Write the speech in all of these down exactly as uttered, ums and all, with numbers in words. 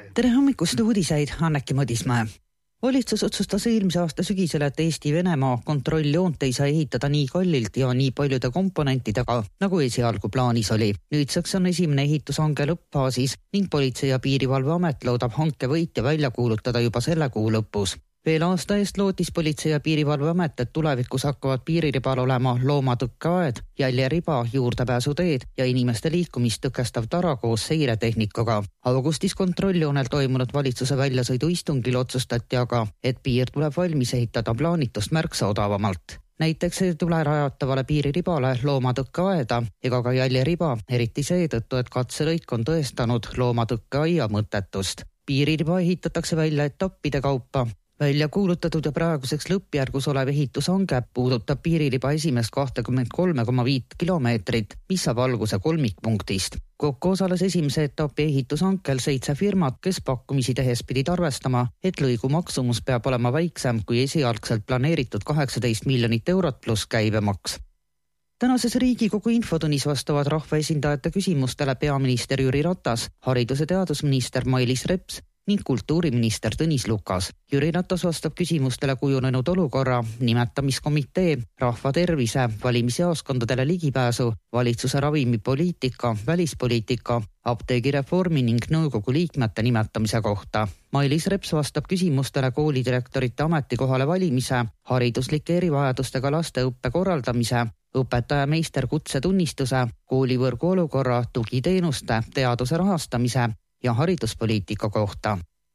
Tere hommikust uudiseid, Anneki Madismäe. Valitsus otsustas eelmise aasta sügisel, et Eesti-Venemaa kontrolljoont ei saa ehitada nii kallilt ja nii paljude komponentidega, nagu esialgu plaanis oli. Nüüdseks on esimene ehitushanke lõppfaasis ning Politsei- ja Piirivalveamet loodab hanke võitja välja kuulutada juba selle kuu lõpus. Veel aasta eest lootis Politsei- ja Piirivalveamet, et tulevikus hakkavad piiriribal olema loomatõkkeaed, jäljeriba, juurdepääsuteed ja inimeste liikumist tõkestav tara koos seiretehnikaga. Augustis kontrolljoonel toimunud valitsuse väljasõiduistungil otsustati aga, et piir tuleb valmis ehitada plaanitust märksa odavamalt. Näiteks ei tule rajatavale piiriribale loomatõkkeaeda ega ka jäljeriba, eriti seetõttu, et katselõik on tõestanud loomatõkkeaia mõttetust. Piiririba ehitatakse välja etappide kaupa. Välja kuulutatud ja praeguseks lõppjärgus olev ehitushange puudutab piiririba esimest kakskümmend kolm koma viis kilomeetrit, mis saab alguse kolmikpunktist. Kokku osales esimese etapi ehitushankel seitse firmat, kes pakkumisi tehes pidid arvestama, et lõigu maksumus peab olema väiksem kui esialgselt planeeritud kaheksateist miljonit eurot pluss käibemaks. Tänases Riigikogu infotunnis vastavad rahvaesindajate küsimustele peaminister Jüri Ratas, haridus- ja teadusminister Mailis Reps ning kultuuriminister Tõnis Lukas. Jüri Ratas vastab küsimustele kujunenud olukorra, nimetamiskomitee, rahva tervise, valimisjaoskondadele ligipääsu, valitsuse ravimipoliitika, välispoliitika, apteegireformi ning nõukogu liikmete nimetamise kohta. Mailis Reps vastab küsimustele koolidirektorite ametikohale valimise, hariduslike erivajadustega laste õppe korraldamise, õpetaja meisterkutse tunnistuse, koolivõrgu olukorra, tugiteenuste, teaduse rahastamise ja hariduspoliitika kohta.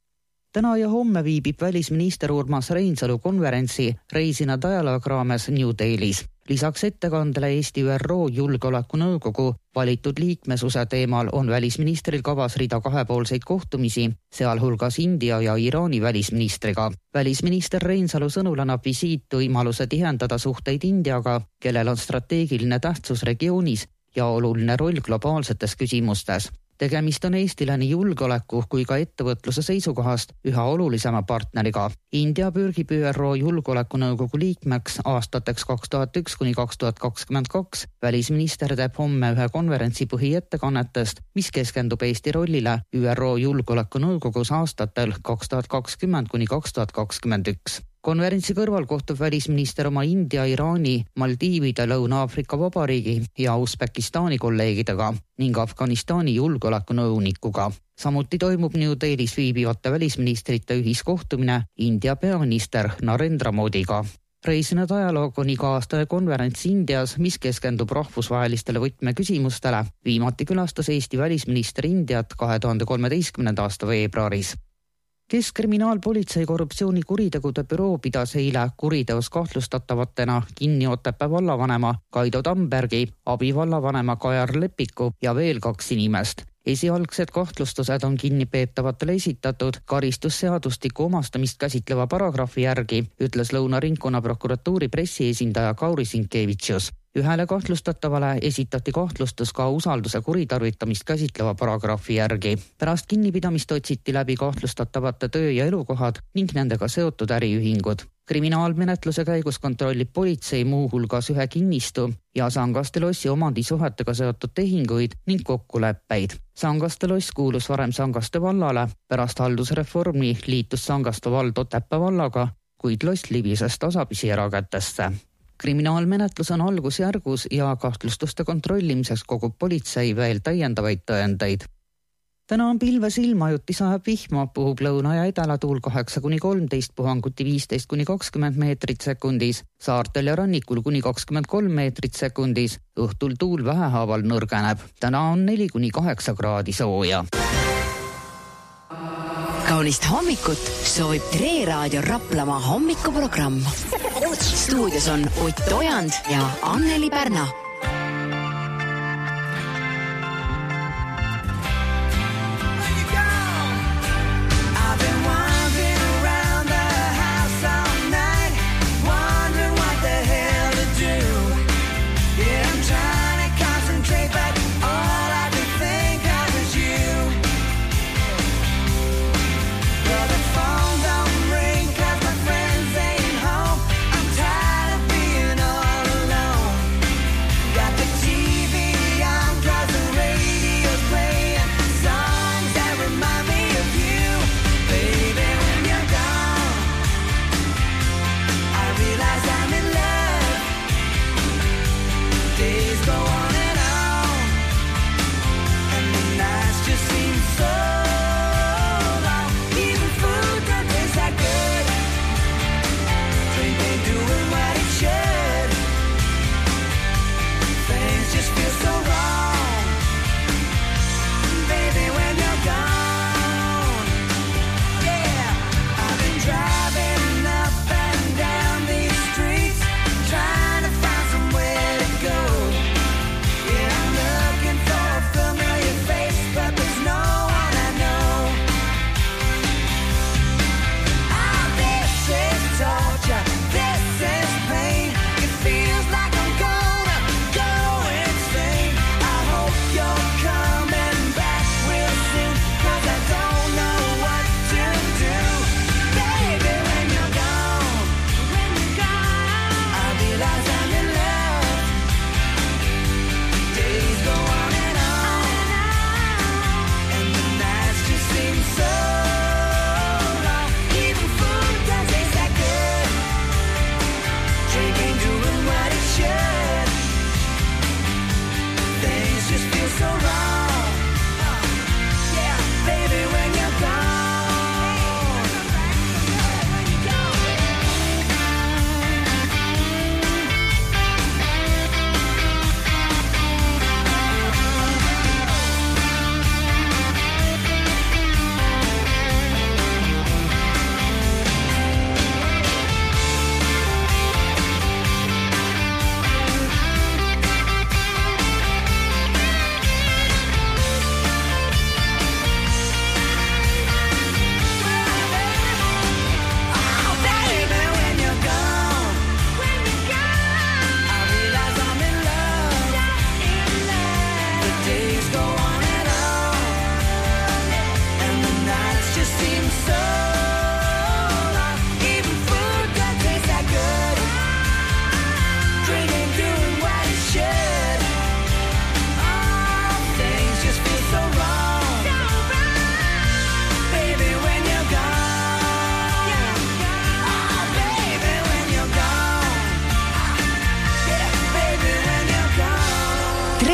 Täna ja homme viibib välisminister Urmas Reinsalu konverentsi Reisina dialoog raames New Delhis. Lisaks ettekandele Eesti Ü R O Julgeolekunõukogu valitud liikmesuse teemal on välisministril kavas rida kahepoolseid kohtumisi, sealhulgas India ja Iraani välisministriga. Välisminister Reinsalu sõnul annab visiit võimaluse tihendada suhteid Indiaga, kellel on strateegiline tähtsus regioonis ja oluline roll globaalsetes küsimustes. Tegemist on Eestile nii julgeoleku kui ka ettevõtluse seisukohast üha olulisema partneriga. India pürgib Ü R O Julgeolekunõukogu liikmeks aastateks kaks tuhat üks kuni kaks tuhat kakskümmend kaks. Välisminister teeb homme ühe konverentsi põhiettekannetest, mis keskendub Eesti rollile Ü R O Julgeolekunõukogus aastatel kaks tuhat kakskümmend kuni kaks tuhat kakskümmend üks. Konverentsi kõrval kohtub välisminister oma India, Iraani, Maldiivide, Lõuna-Aafrika Vabariigi ja Usbekistani kolleegidega ning Afganistani julgeolekunõunikuga. Samuti toimub New Delhis viibivate välisministrite ühiskohtumine India peaminister Narendra Modiga. Reisina dialoog on iga-aastane konverents Indias, mis keskendub rahvusvahelistele võtmeküsimustele. Viimati külastas Eesti välisminister Indiat kahe tuhande kolmeteistkümnenda aasta veebruaris. Keskkriminaalpolitsei korruptsioonikuritegude büroo pidas eile kuriteos kahtlustatavatena kinni Otepää vallavanema Kaido Tambergi, abivallavanema Kajar Lepiku ja veel kaks inimest. Esialgsed kahtlustused on kinnipeetavatele esitatud karistusseadustiku omastamist käsitleva paragrahvi järgi, ütles Lõuna ringkonna prokuratuuri pressiesindaja Kauri Sinkevitšus. Ühele kahtlustatavale esitati kahtlustus ka usalduse kuritarvitamist käsitleva paragrahvi järgi. Pärast kinnipidamist otsiti läbi kahtlustatavate töö- ja elukohad ning nendega seotud äriühingud. Kriminaalmenetluse käigus kontrollib politsei muu hulgas ühe kinnistu ja Sangaste lossi omandisuhetega seotud tehinguid ning kokkuleppeid. Sangaste loss kuulus varem Sangaste vallale, pärast haldusreformi liitus Sangaste vald Otepää vallaga, kuid loss libises tasapisi erakätesse. Kriminaalmenetlus on algusjärgus ja kahtlustuste kontrollimiseks kogub politsei veel täiendavaid tõendeid. Täna on pilves ilmajuti, sajab vihma, puhub lõuna- ja edalatuul kaheksa kuni kolmteist, puhanguti viisteist kuni kakskümmend meetrit sekundis, saartel ja rannikul kuni kakskümmend kolm meetrit sekundis, õhtul tuul vähehaaval nõrgeneb. Täna on neli kuni kaheksa kraadi sooja. Kaunist hommikut soovib Tre Raadio Raplamaa hommikuprogramm. Stuudios on Ott Ojand ja Anneli Pärna.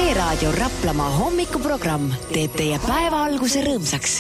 Tre Raadio Raplamaa hommikuprogramm teeb teie päeva alguse rõõmsaks.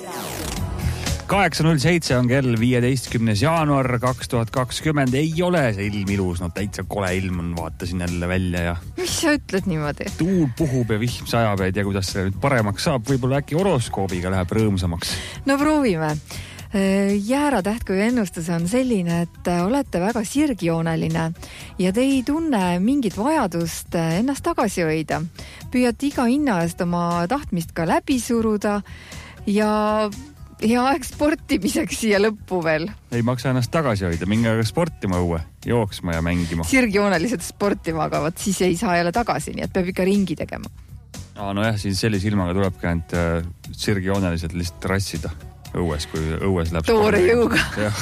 kaheksa null seitse on kell viieteistkümnes jaanuar kaks tuhat kakskümmend. Ei ole see ilm ilus, no täitsa kole ilm on, vaatasin jälle välja ja... Mis sa ütled niimoodi? Tuul puhub ja vihm sajab, ei tea, kuidas see nüüd paremaks saab. Võib-olla äkki horoskoobiga läheb rõõmsamaks. No proovime. Jääratähtkuju ennustus on selline, et olete väga sirgjooneline ja te ei tunne mingit vajadust ennast tagasi hoida. Püüate iga hinna eest oma tahtmist ka läbi suruda ja hea aeg sportimiseks siia lõppu veel. Ei maksa ennast tagasi hoida, minge aga sportima õue, jooksma ja mängima. Sirgjooneliselt sportima, aga võt siis ei saa jälle tagasi, nii et peab ikka ringi tegema. Aa, no jah, siis sellise ilmaga tulebki ainult äh, sirgjooneliselt lihtsalt rassida õues, kui õues läheb toore jõuga.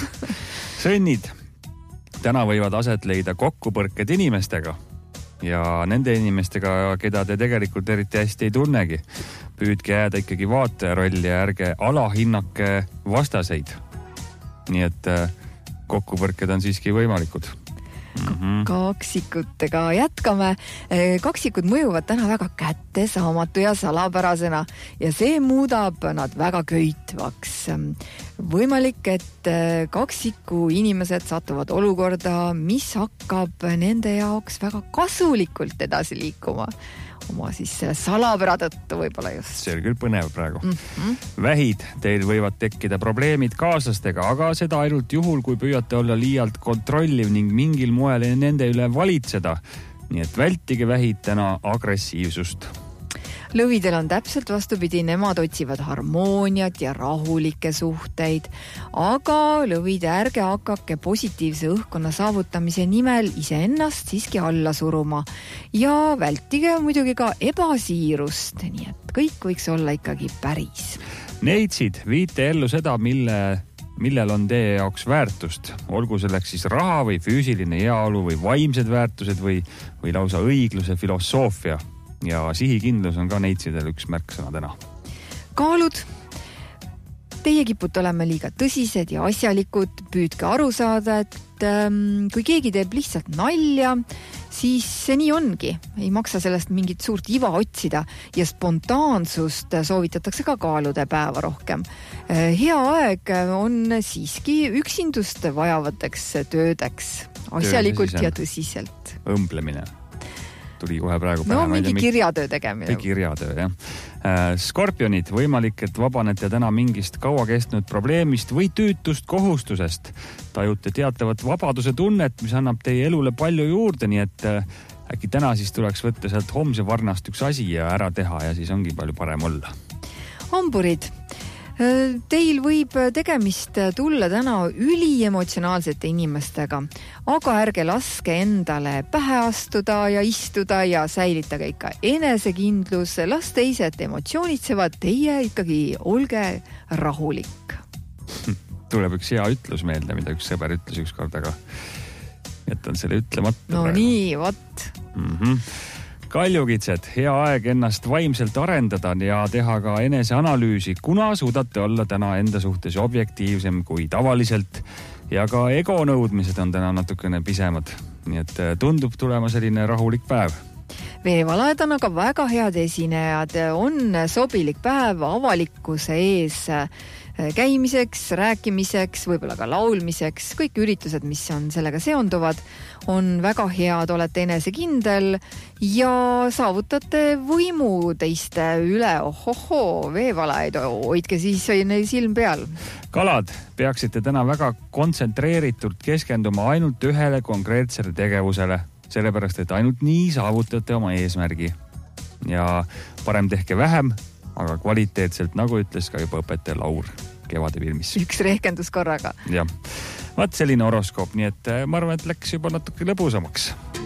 Sõnnid. Täna võivad aset leida kokkupõrked inimestega ja nende inimestega, keda te tegelikult eriti hästi ei tunnegi. Püüdke jääda ikkagi vaataja rolli ja ärge alahinnake vastaseid. Nii et kokkupõrked on siiski võimalikud. Mm-hmm. Kaksikutega jätkame. Kaksikud mõjuvad täna väga kättesaamatu ja salapärasena ja see muudab nad väga köitvaks. Võimalik, et kaksiku inimesed satuvad olukorda, mis hakkab nende jaoks väga kasulikult edasi liikuma. Oma siis salapära tõttu võib-olla just. See oli küll põnev praegu. Mm-hmm. Vähid, teil võivad tekkida probleemid kaaslastega, aga seda ainult juhul, kui püüate olla liialt kontrolliv ning mingil moel nende üle valitseda. Nii et vältige vähid täna agressiivsust. Lõvidel on täpselt vastupidi, nemad otsivad harmooniat ja rahulikke suhteid, aga lõvid ärge hakake positiivse õhkkonna saavutamise nimel iseennast siiski alla suruma ja vältige muidugi ka ebasiirust, nii et kõik võiks olla ikkagi päris. Neitsid, viite ellu seda, mille, millel on teie jaoks väärtust, olgu selleks siis raha või füüsiline heaolu või vaimsed väärtused või, või lausa õigluse filosoofia. Ja sihikindlus on ka neitsidel üks märksõna täna. Kaalud. Teie kipute olema liiga tõsised ja asjalikud. Püüdke aru saada, et ähm, kui keegi teeb lihtsalt nalja, siis see nii ongi. Ei maksa sellest mingit suurt iva otsida ja spontaansust soovitatakse ka kaalude päeva rohkem. Hea aeg on siiski üksindust vajavateks töödeks. Asjalikult ja tõsiselt. Õmblemine. Tuli kohe praegu pähe. No mingi kirjatöö tegemine. Kirjatöö, jah. Skorpionid, võimalik, et vabanete täna mingist kaua kestnud probleemist või tüütust kohustusest. Tajute teatavat vabaduse tunnet, mis annab teie elule palju juurde, nii et äkki täna siis tuleks võtta sealt homse varnast üks asi ja ära teha ja siis ongi palju parem olla. Hamburid. Teil võib tegemist tulla täna üliemotsionaalsete inimestega, aga ärge laske endale pähe astuda ja istuda ja säilitage ikka enesekindlus. Las teised emotsioonitsevad, teie ikkagi olge rahulik. Tuleb üks hea ütlus meelde, mida üks sõber ütles üks kord, aga jätan selle ütlemata. No praegu. Nii, võt. Mhm. Kaljukitsed, hea aeg ennast vaimselt arendada ja teha ka eneseanalüüsi, kuna suudate olla täna enda suhtes objektiivsem kui tavaliselt ja ka ego nõudmised on täna natukene pisemad. Nii et tundub tulema selline rahulik päev. Veevalajad on aga väga head esinejad. On sobilik päev avalikkuse ees käimiseks, rääkimiseks, võib-olla ka laulmiseks. Kõik üritused, mis on sellega seonduvad, on väga head, olete enesekindel ja saavutate võimu teiste üle. Ohoho, veevalaid, hoidke siis neil silm peal. Kalad, peaksite täna väga kontsentreeritult keskenduma ainult ühele konkreetsele tegevusele, sellepärast, et ainult nii saavutate oma eesmärgi. Ja parem tehke vähem, aga kvaliteetselt, nagu ütles ka juba õpetaja Laur kevade filmis. Üks rehkendus korraga. Jah. Vaat selline horoskoop, nii et ma arvan, et läks juba natuke lõbusamaks.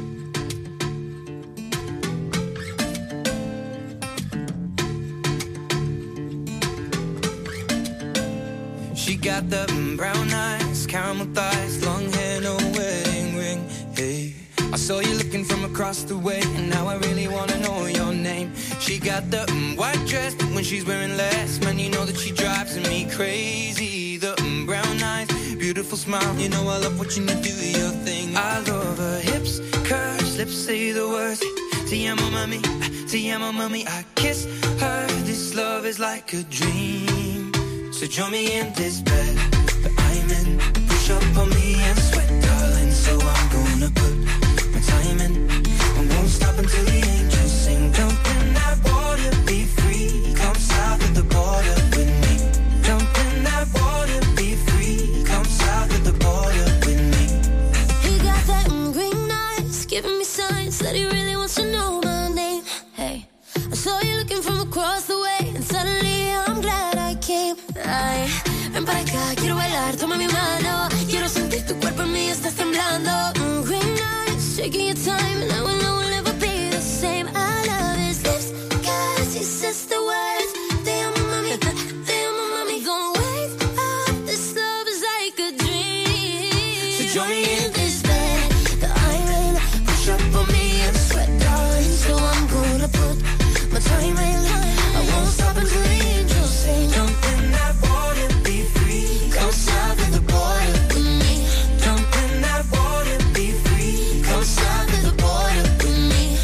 She got the brown eyes, caramel thighs, long hair, no wedding ring. Hey, I saw you looking from across the way, and now I really want to know your name. She got the mm, white dress, but when she's wearing less, man, you know that she drives me crazy. The mm, brown eyes, beautiful smile, you know I love watching you do your thing. I love her hips, curves, lips say the words. Te amo, mami, te amo, mami. I kiss her. This love is like a dream. So join me in this bed that I'm in. Push up on me and sweat, darling. So I'm gonna put my time in. I won't stop until the angels sing. Jump in that water, be free. Come south of the border with me. Jump in that water, be free. Come south of the border with me. He got that green eyes, giving me signs that he really wants to know my name. Hey, I saw you looking from across the way, and suddenly I'm glad I came. Ay, ven para acá, quiero bailar, toma mi mano. Quiero sentir tu cuerpo en mí, estás temblando. Mm, green eyes, taking your time, and I will know we'll never be the same. I love his lips, cause he says the words. Te amo, mami, te amo, mami. Don't wake up, this love is like a dream. So join me in this bed that I'm in. Push up on me and sweat, darling. So I'm gonna put my time in line. I won't stop until the angels sing. Jump in that water, be free. Come south of the border with me. Jump in that water, be free. Come south of the border with me.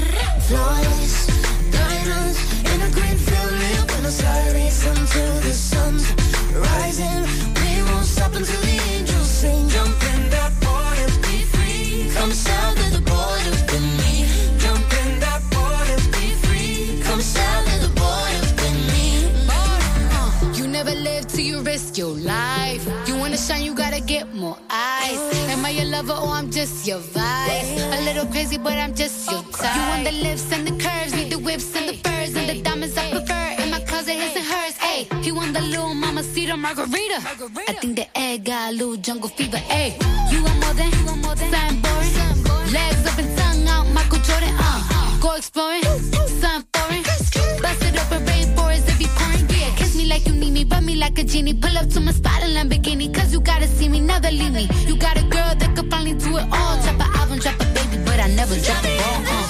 Flawless diamonds in a green field near Buenos Aires until the sun's rising. We won't stop until the angels sing. Jump in that water, be free. Come south of the border with me. Jump in that water, be free. Come south of the border with me. Uh, you never live till you risk your life. You wanna shine, you gotta get more eyes. Am I your lover or I'm just your vice? A little crazy, but I'm just your type. You want the lips and the curves, need the whips and the furs and the diamonds I prefer. In my closet, his and hers. Ayy, he want the little mamacita margarita. I think the egg got a little jungle fever. Ayy, you want more than, you want more than something boring. Legs up and tongue out, Michael Jordan. Uh, go exploring, something foreign. Bust it up in rainforest, it be pouring. Yeah, kiss me like you need me, rub me like a genie. Pull up to my spot in Lamborghini, cause you gotta see me, never leave me. You got a girl that could finally do it all. Drop an album, drop a baby, but I never drop a ball. Uh.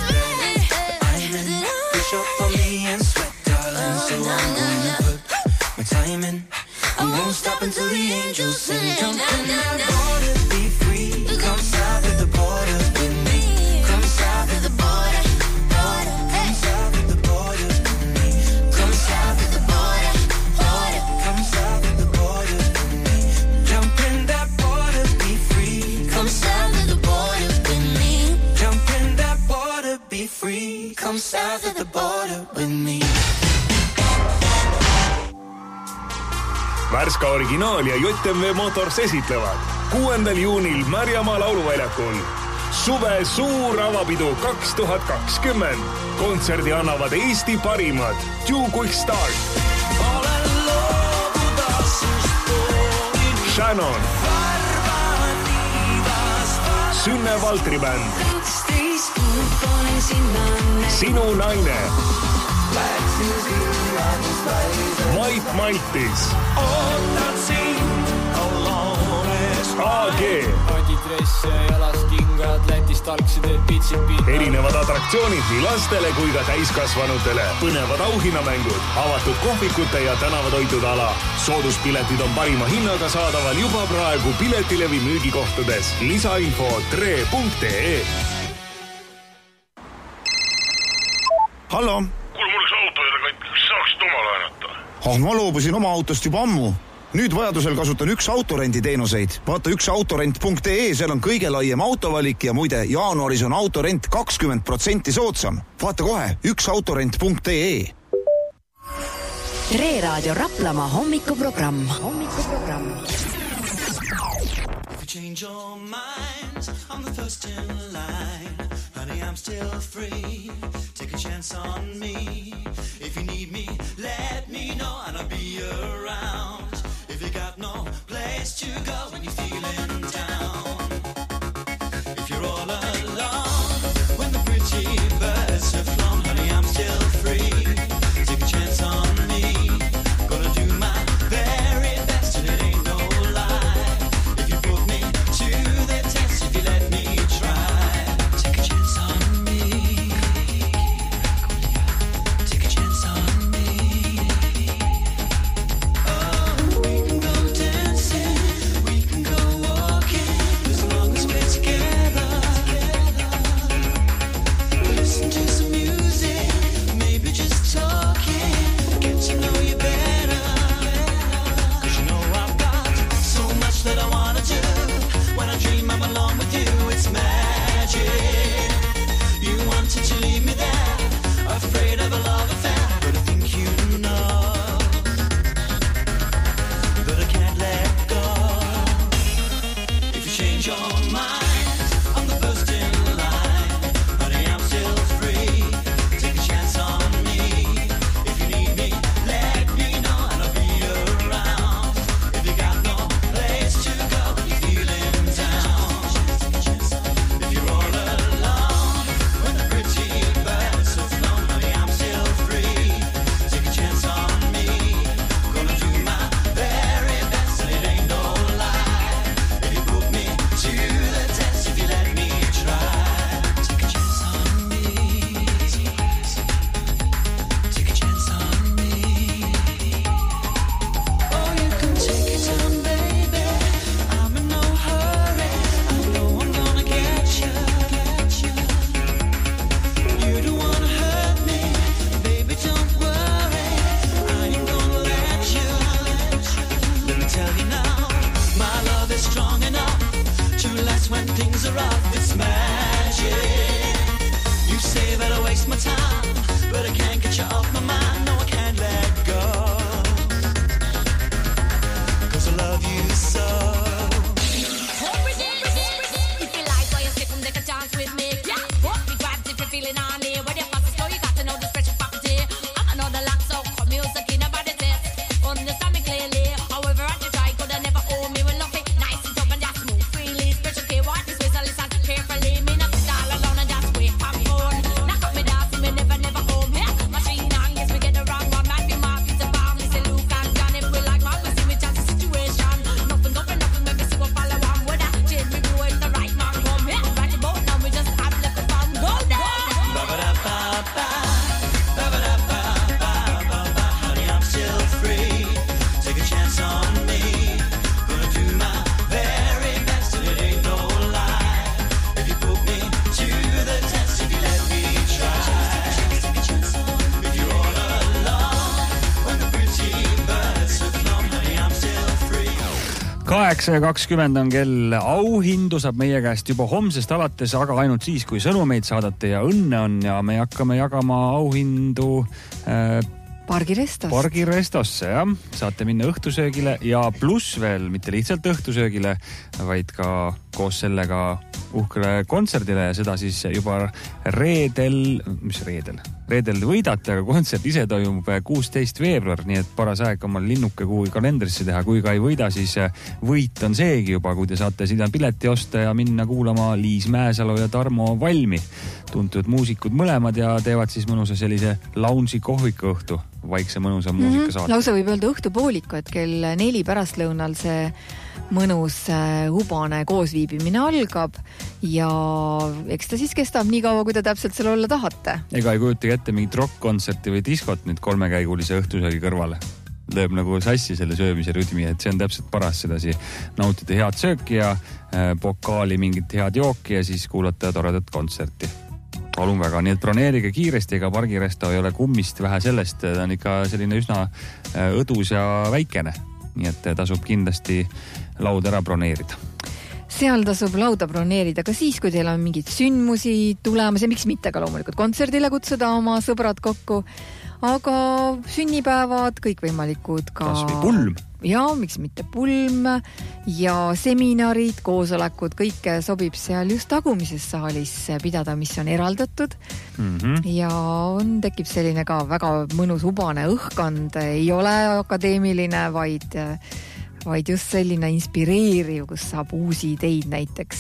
I'm in. Push up on me and sweat, darling. So I'm gonna put my time in. I won't stop until the angels sing. Jump in that water, be free. Come south of the border with me. Come south of the border, border. Come south of the border with me. Come south of the border, border. Come south of the border with me. Jump in that water, be free. Come south of the border with me. Jump in that water, be free. Come south of the border with me. Värska originaal ja J M V Motors esitlevad kuuendal juunil Märjamaa lauluväljakul suve suur avapidu kaks tuhat kakskümmend. Kontserdi annavad Eesti parimad Two Quick Start, Shannon, Sünne Valtri bänd, Sinu naine, Mait Maitis, A G. Erinevad atraktsioonid nii lastele kui ka täiskasvanutele. Põnevad auhinnamängud, avatud kohvikute ja tänavatoitude ala. Sooduspiletid on parima hinnaga saadaval juba praegu Piletilevi müügikohtades. Lisainfo tre punkt ee. Hallo? Kuule, mul oleks auto jälle kõik, kas saaksid oma laenata? Oh, ma loobusin oma autost juba ammu. Nüüd vajadusel kasutan üks autorendi teenuseid. Vaata üks autorent punkt ee, seal on kõige laiem autovalik ja muide, jaanuaris on autorent kakskümmend protsenti soodsam. Vaata kohe, üks autorent punkt ee. Tre Raadio Raplamaa hommikuprogramm. Hommikuprogramm. If you change your mind, I'm the first in line. Honey, I'm still free. Take a chance on me. If you need me, let me know and I'll be around. If you got no place to go when you're feeling down. If you're all alone when the pretty birds have flown. Honey, I'm still free. Take a chance on me. Gonna do my very best and it ain't no lie. If you put me to the test, if you let me try. Take a chance on me. Take a chance on me. Oh, we can go dancing, we can go walking. kaheksa ja kakskümmend on kell. Auhindu saab meie käest juba homsest alates, aga ainult siis, kui sõnumeid saadate ja õnne on ja me hakkame jagama auhindu äh, Pargirestost. Pargirestosse, jah. Saate minna õhtusöögile ja pluss veel, mitte lihtsalt õhtusöögile, vaid ka koos sellega uhkele kontserdile ja seda siis juba reedel, mis reedel? Reedel võidate, aga kontsert ise toimub kuusteist veebruar, nii et paras aeg omal linnuke kuu kalendrisse teha. Kui ka ei võida, siis võit on seegi juba, kui te saate sinna pileti osta ja minna kuulama Liis Mäesalu ja Tarmo Valmi. Tuntud muusikud mõlemad ja teevad siis mõnusa sellise lounge'i kohviku õhtu, vaikse mõnusa mm-hmm. muusika saate. Lausa võib öelda õhtupooliku, et kell neli pärastlõunal see mõnus hubane koosviibimine algab ja eks ta siis kestab nii kaua, kui te täpselt seal olla tahate. Ega ei kujutagi ette mingit rock-kontserti või diskot nüüd kolmekäigulise õhtusöögi kõrvale. Lööb nagu sassi selle söömise rütmi, et see on täpselt paras sedasi nautida head sööki ja äh, pokaali mingit head jooki ja siis kuulata toredat kontserti. Palun väga, nii et broneerige kiiresti, ega Pargiresto ei ole kummist vähe sellest, ta on ikka selline üsna äh, õdus ja väikene, nii et tasub kindlasti laud ära broneerida. Seal tasub lauda broneerida ka siis, kui teil on mingid sündmusi tulemas ja miks mitte ka loomulikult kontserdile kutsuda oma sõbrad kokku, aga sünnipäevad, kõikvõimalikud ka... Kas või pulm. Ja, miks mitte pulm ja seminarid, koosolekud, kõike sobib seal just tagumises saalis pidada, mis on eraldatud. Mm-hmm. Ja on, tekib selline ka väga mõnus hubane õhkond, ei ole akadeemiline, vaid... vaid just selline inspireeriv, kus saab uusi ideid näiteks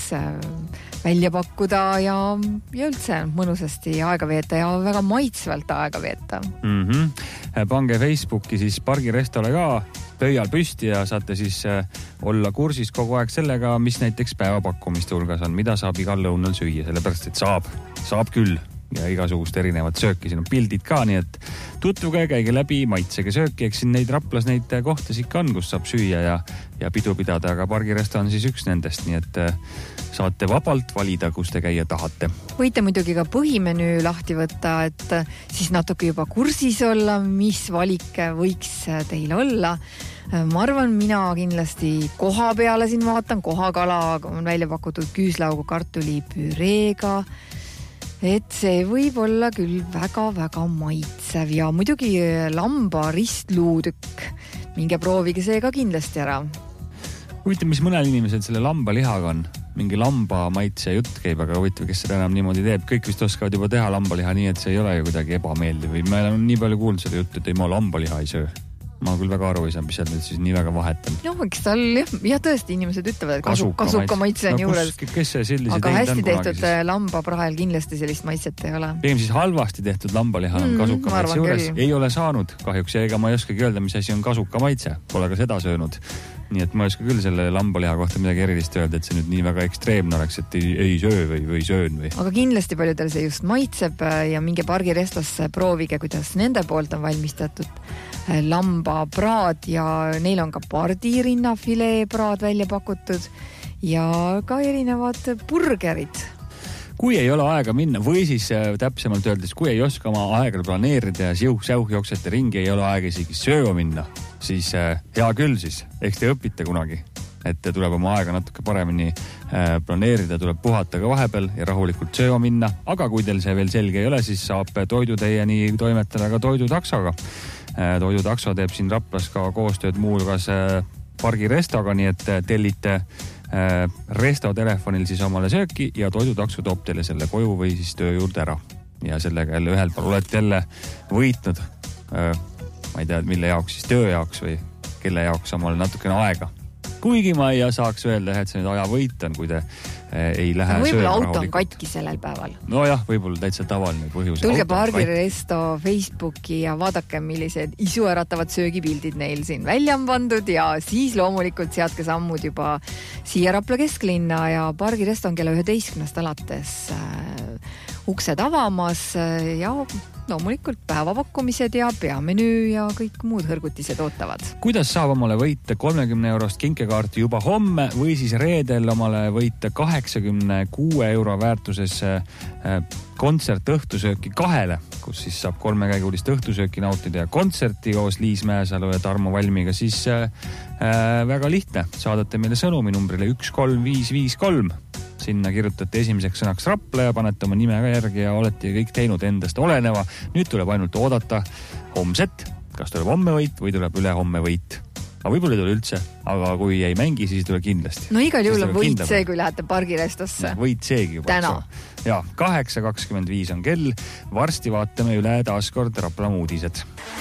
välja pakkuda ja, ja üldse mõnusasti aega veeta ja väga maitsvalt aega veeta. Mm-hmm. Pange Facebooki siis Pargirestole ka pöial püsti ja saate siis olla kursis kogu aeg sellega, mis näiteks päevapakkumiste hulgas on, mida saab igal lõunal süüa, sellepärast et saab, saab küll. Ja igasugust erinevat sööki, siin on pildid ka, nii et tutvuge, käige läbi, maitsege sööki, eks siin neid Raplas neid kohtas ikka on, kus saab süüa ja, ja pidu pidada, aga Pargiresto on siis üks nendest, nii et saate vabalt valida, kus te käia tahate. Võite muidugi ka põhimenüü lahti võtta, et siis natuke juba kursis olla, mis valik võiks teil olla. Ma arvan, mina kindlasti koha peale siin vaatan, kohakala on välja pakutud küüslaugu kartuli püreega, et see võib olla küll väga-väga maitsev ja muidugi lamba ristluutükk. Minge proovige see ka kindlasti ära. Huvitav, mis mõnel inimesel selle lamba lihaga on? Mingi lamba maitse jutt käib, aga huvitav, kes seda enam niimoodi teeb. Kõik vist oskavad juba teha lambaliha nii, et see ei ole ju kuidagi ebameeldiv. Või ma olen nii palju kuulnud seda juttu, et ei ma lambaliha ei söö. Ma küll väga aru ei saa, mis seal nüüd siis nii väga vahetan. No, eks tal, ja tõesti inimesed ütlevad, et kasuka, kasuka maitse on no, juures. Kes see sellised aga hästi tehtud siis? Lambaprahel kindlasti sellist maitset ei ole. Pigem siis halvasti tehtud lambaliha on mm, kasuka maitse juures. Küll. Ei ole saanud kahjuks ja ega ma ei oskagi öelda, mis asi on kasuka maitse. Pole ka seda söönud. Nii et ma ei oska küll selle lambaliha kohta midagi erilist öelda, et see nüüd nii väga ekstreemne oleks, et ei, ei söö või, või söön või. Aga kindlasti paljudel see just maitseb ja minge Pargirestosse proovige, kuidas nende poolt on valmistatud lambapraad ja neil on ka pardirinnafilee praad välja pakutud ja ka erinevad burgerid. Kui ei ole aega minna või siis täpsemalt öeldes, kui ei oska oma aega planeerida ja siuh-säuh jooksete ringi, ei ole aega isegi sööma minna, siis hea küll siis, eks te õpite kunagi, et tuleb oma aega natuke paremini planeerida, tuleb puhata ka vahepeal ja rahulikult sööma minna, aga kui teil see veel selge ei ole, siis saab toidu teieni toimetada ka toidutaksoga. Toidutakso teeb siin Raplas ka koostööd muulgas Pargirestoga, nii et tellite Resto telefonil siis omale sööki ja toidutakso toob teile selle koju või siis töö juurde ära. Ja sellega jälle ühel pool olete jälle võitnud, ma ei tea, mille jaoks siis töö jaoks või kelle jaoks omale natukene aega. Kuigi ma ei saaks öelda, et see nüüd aja võit on, kui te ei lähe no, sööma võib-olla auto on katki sellel päeval. No jah, võib-olla täitsa tavaline põhjus. Tulge Pargiresto Facebooki ja vaadake, millised isuäratavad söögipildid neil siin välja on pandud ja siis loomulikult seadke sammud juba siia Rapla kesklinna ja Pargiresto on kella üheteistkümnest alates äh, uksed avamas ja loomulikult päevapakkumised ja peamenüü ja kõik muud hõrgutised ootavad. Kuidas saab omale võita kolmekümne eurost kinkekaarti juba homme või siis reedel omale võita kaheksakümne kuue euro väärtuses kontsert õhtusööki kahele, kus siis saab kolmekäigulist õhtusööki nautida ja kontserti koos Liis Mäesalu ja Tarmo Valmiga, siis äh, väga lihtne. Saadate meile sõnumi numbrile üks kolm viis viis kolm. Sinna kirjutate esimeseks sõnaks Rapla ja panete oma nime ka järgi ja olete kõik teinud endast oleneva. Nüüd tuleb ainult oodata homset, kas tuleb homme võit või tuleb üle homme võit. Aga võib-olla ei tule üldse, aga kui ei mängi, siis tuleb kindlasti. No igal juhul on võit see, kui lähete pargirestosse. Võit seegi juba. Täna. Ja, kaheksa kakskümmend viis on kell. Varsti vaatame üle taaskord Raplamaa uudised.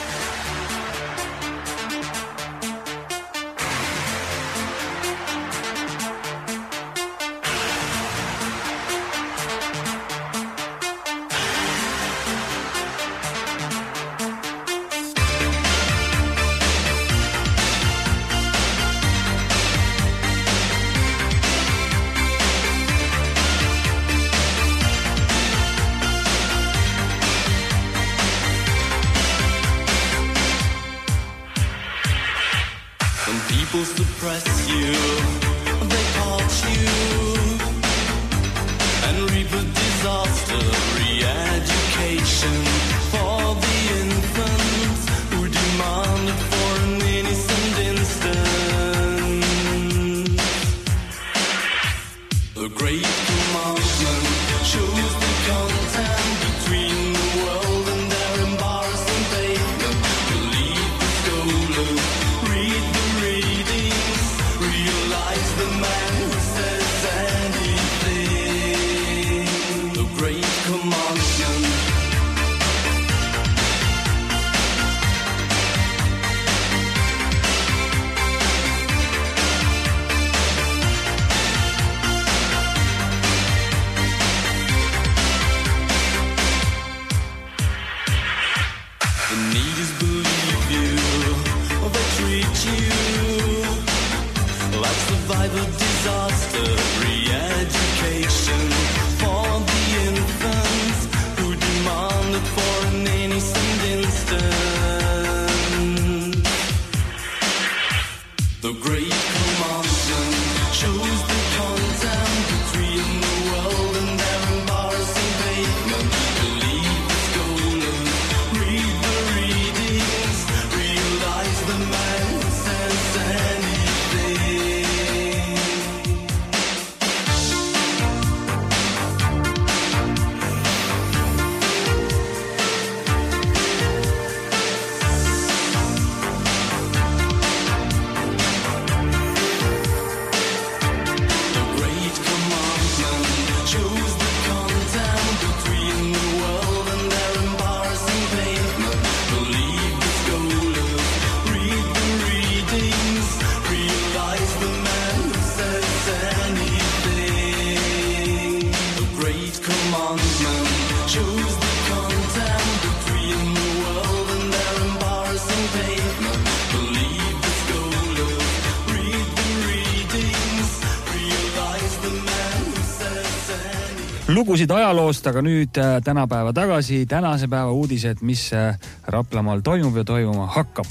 Lugusid ajaloost, aga nüüd tänapäeva tagasi, tänase päeva uudised, mis Raplamaal toimub ja toimuma hakkab.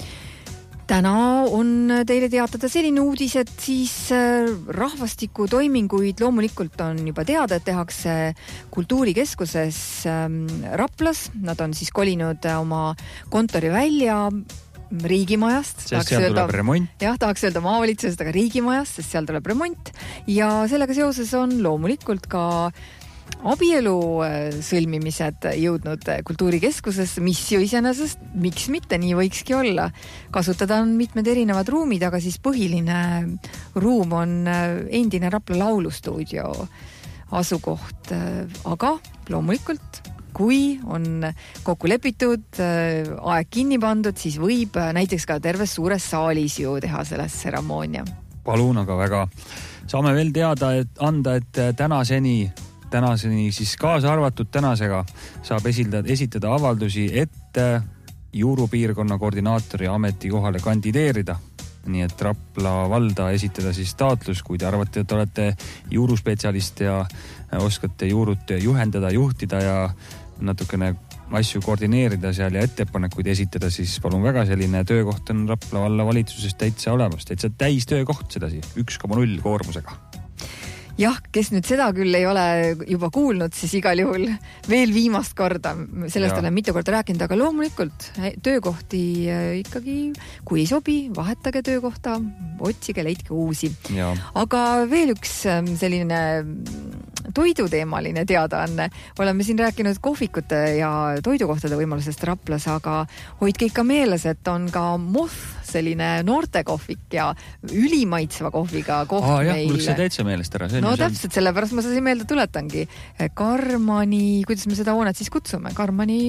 Täna on teile teatada selline uudis, et siis rahvastiku toiminguid loomulikult on juba teada, et tehakse kultuurikeskuses Raplas. Nad on siis kolinud oma kontori välja riigimajast. Sest seal tuleb remont. Jah, tahaks öelda maavalitsusest, aga riigimajast, sest seal tuleb remont. Ja sellega seoses on loomulikult ka abielu sõlmimised jõudnud kultuurikeskuses, mis ju iseenesest, miks mitte, nii võikski olla. Kasutada on mitmed erinevad ruumid, aga siis põhiline ruum on endine Rapla laulustuudio asukoht. Aga loomulikult, kui on kokku lepitud, aeg kinni pandud, siis võib näiteks ka terves suures saalis ju teha selles tseremoonia. Palun, aga väga. Saame veel teada, et anda, et tänaseni tänaseni siis kaasa arvatud tänasega saab esildada, esitada avaldusi, et juurupiirkonna koordinaatori ametikohale kandideerida. Nii et Rapla valda esitada siis taotlus, kui te arvate, et olete juuruspetsialist ja oskate juurut juhendada, juhtida ja natukene asju koordineerida seal ja ettepanekuid esitada, siis palun väga, selline töökoht on Rapla valla valitsuses täitsa olemas, täitsa täis töökoht sedasi, üks koma null koormusega. Jah, kes nüüd seda küll ei ole juba kuulnud, siis igal juhul veel viimast korda, sellest ja. olen mitu korda rääkinud, aga loomulikult töökohti ikkagi, kui ei sobi, vahetage töökohta, otsige, leidke uusi. Ja. Aga veel üks selline toiduteemaline teadaanne. Oleme siin rääkinud kohvikute ja toidukohtade võimalusest Raplas, aga hoidke ikka meeles, et on ka Moth, selline noortekohvik ja ülimaitseva kohviga koht Aa, jah, meil. Mul see täitsa meelest ära. No täpselt, sellepärast ma seda meelde tuletangi. Karmani, kuidas me seda hoonet siis kutsume? Karmani...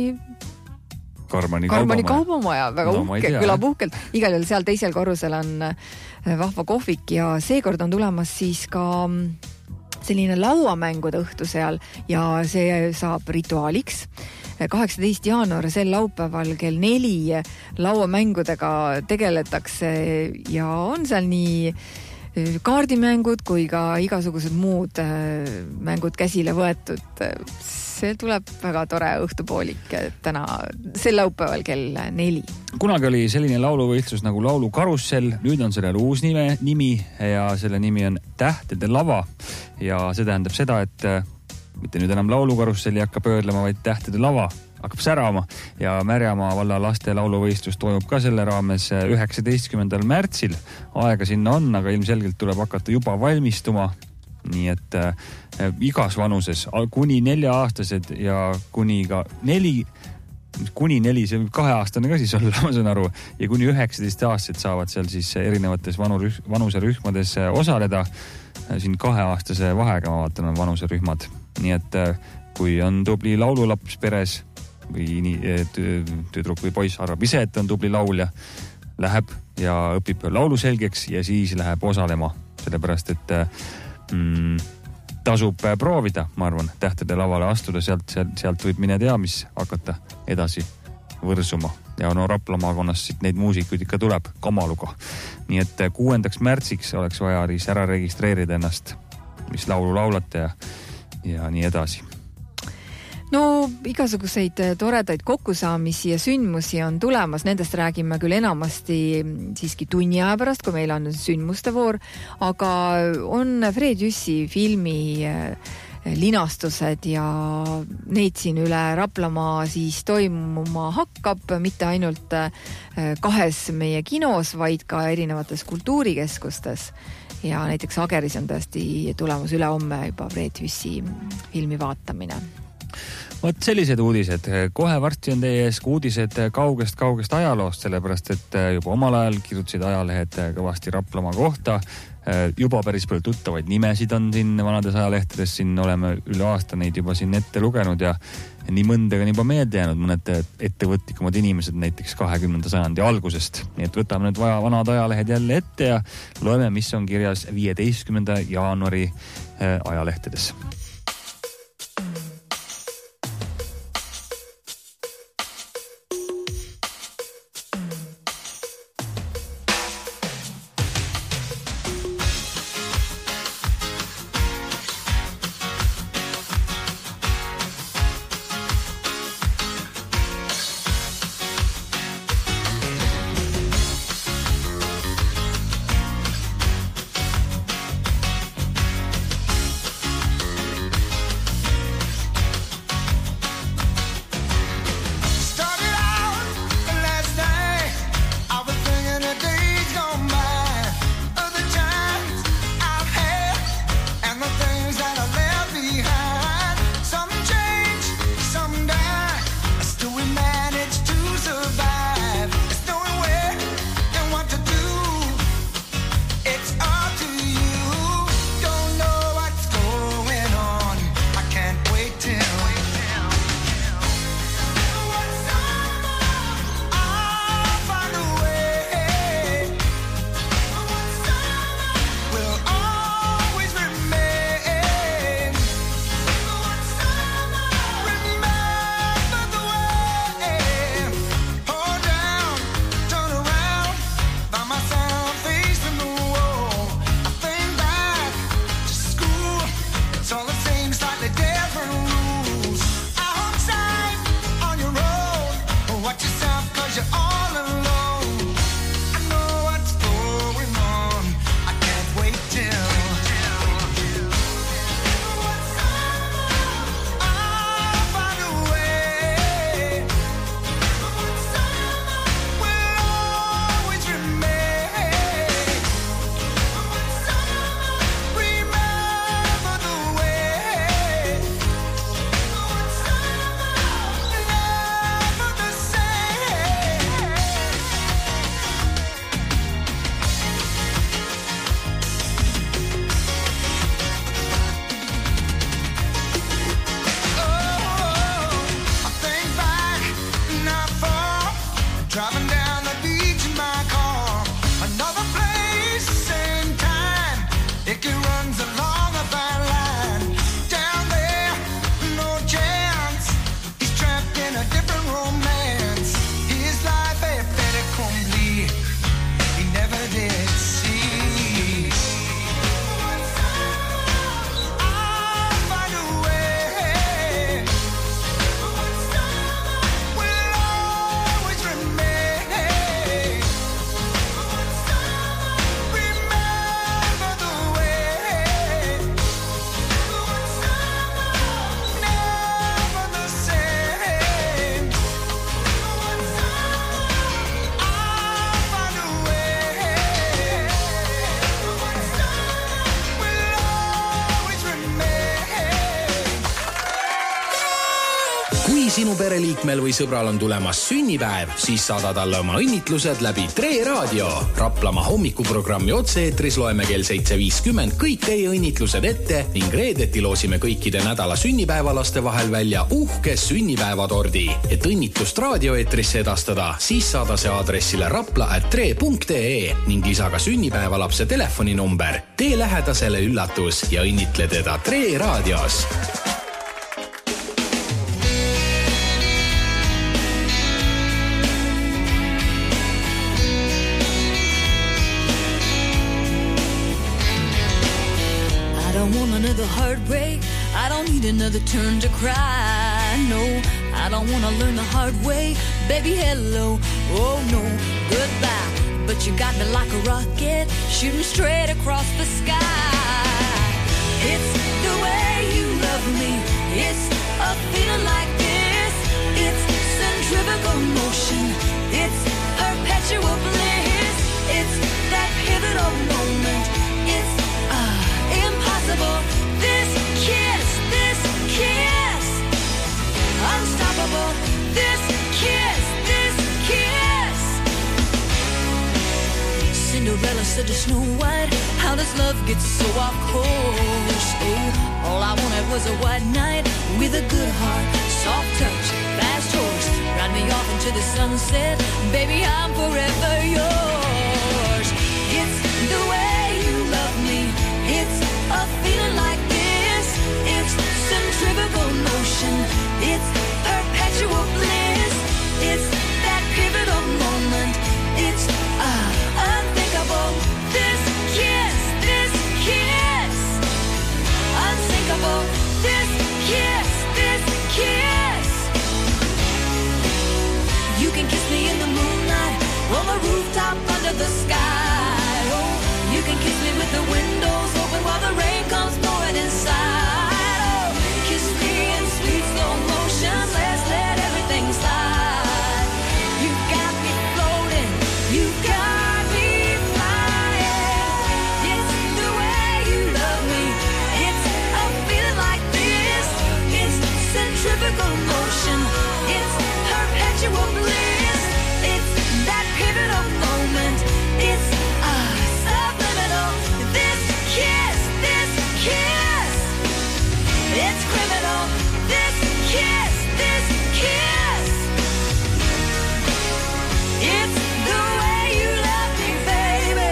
Karmani, Karmani kaubamaja. kaubamaja, väga no, uhke, kõlab uhkelt. Igal juhul seal teisel korrusel on vahva kohvik ja seekord on tulemas siis ka selline lauamängude õhtu seal ja see saab rituaaliks. kaheksateist jaanuar sel laupäeval kell neli lauamängudega tegeletakse ja on seal nii kaardimängud kui ka igasugused muud mängud käsile võetud. See tuleb väga tore õhtupoolik täna sel laupäeval kell neli. Kunagi oli selline lauluvõistlus nagu Laulu Karussell, nüüd on sellel uus nime, nimi ja selle nimi on Tähtede lava ja see tähendab seda, et mitte nüüd enam laulukarusselli hakka pöörlema, vaid Tähtede lava hakkab särama ja Märjamaa valla laste lauluvõistlus toimub ka selle raames üheksateistkümnendal märtsil. Aega sinna on, aga ilmselgelt tuleb hakata juba valmistuma. Nii et äh, igas vanuses kuni nelja-aastased ja kuni ka neli, kuni neli, see kaheaastane ka siis olla, ma saan aru, ja kuni üheksateist aastased saavad seal siis erinevates vanurüh, vanuserühmades osaleda. Siin kaheaastase vahega ma vaatan on vanuserühmad. Nii et kui on tubli laululaps peres või nii, tüdruk või poiss arvab ise, et on tubli laulja, läheb ja õpib laulu selgeks ja siis läheb osalema. Sellepärast, et mm, tasub proovida, ma arvan, Tähtede lavale astuda, sealt, sealt, sealt võib mine tea, mis hakata edasi võrsuma. Ja no Rapla maakonnas siit neid muusikuid ikka tuleb kamaluga. Nii et kuuendaks märtsiks oleks vaja ära registreerida ennast, mis laulu laulate ja, ja nii edasi. No igasuguseid toredaid kokkusaamisi ja sündmusi on tulemas, nendest räägime küll enamasti siiski tunni aja pärast, kui meil on sündmuste voor, aga on Fred Jüssi filmi linastused ja neid siin üle Raplamaa siis toimuma hakkab, mitte ainult kahes meie kinos, vaid ka erinevates kultuurikeskustes. Ja näiteks Ageris on tõesti tulemas üle homme juba Fred Jüssi filmi vaatamine. Vot sellised uudised. Kohe varsti on teie ees uudised kaugest-kaugest ajaloost, sellepärast et juba omal ajal kirjutasid ajalehed kõvasti Raplamaa kohta. Juba päris palju tuttavaid nimesid on siin vanades ajalehtedes, siin oleme üle aasta neid juba siin ette lugenud ja nii mõndega on juba meelde jäänud mõned ettevõtlikumad inimesed näiteks kahekümnenda sajandi algusest. Nii et võtame need vaja vanad ajalehed jälle ette ja loeme, mis on kirjas viieteistkümnenda jaanuari ajalehtedes. driving down the beach in my car. Another place, same time. Icky runs along a fine line. Down there, no chance. He's trapped in a different romance. His life a fait accompli. He never did see. Sinu pereliikmel või sõbral on tulemas sünnipäev, siis saada talle oma õnnitlused läbi Tre Raadio. Raplamaa hommikuprogrammi otse-eetris loeme kell seitse viiskümmend kõik teie õnnitlused ette ning reedeti loosime kõikide nädala sünnipäevalaste vahel välja uhke sünnipäevatordi. Et õnnitlust raadioeetrisse edastada, siis saada see aadressile rapla at tre punkt ee ning lisa ka sünnipäevalapse telefoninumber. Tee lähedasele üllatus ja õnnitle teda Tre Raadios. Another heartbreak, I don't need another turn to cry. No, I don't want to learn the hard way. Baby, hello, oh no, goodbye. But you got me like a rocket, shooting straight across the sky. It's the way you love me, it's a feeling like this. It's centrifugal motion, it's perpetual bliss. It's that pivotal moment, it's uh, impossible. This kiss, this kiss, unstoppable. This kiss, this kiss. Cinderella said to Snow White, how does love get so off course? Oh, all I wanted was a white knight with a good heart, soft touch, fast horse. Ride me off into the sunset, baby, I'm forever yours. It's the way you love me, it's a feeling like this. It's centrifugal motion, it's perpetual bliss. It's that pivotal moment, it's uh, unthinkable. This kiss, this kiss, unsinkable. This kiss, this kiss. You can kiss me in the moonlight, on the rooftop under the sky. Oh, you can kiss me with the windows open while the rain comes pouring inside. Oh, kiss me in sweet slow motion, let's let everything slide. You got me floating, you got me flying. It's the way you love me, it's a feeling like this. It's centrifugal motion, it's perpetual bliss. It's that pivotal moment, it's uh, subliminal. This kiss, this kiss, it's criminal. This kiss, this kiss, it's the way you love me, baby.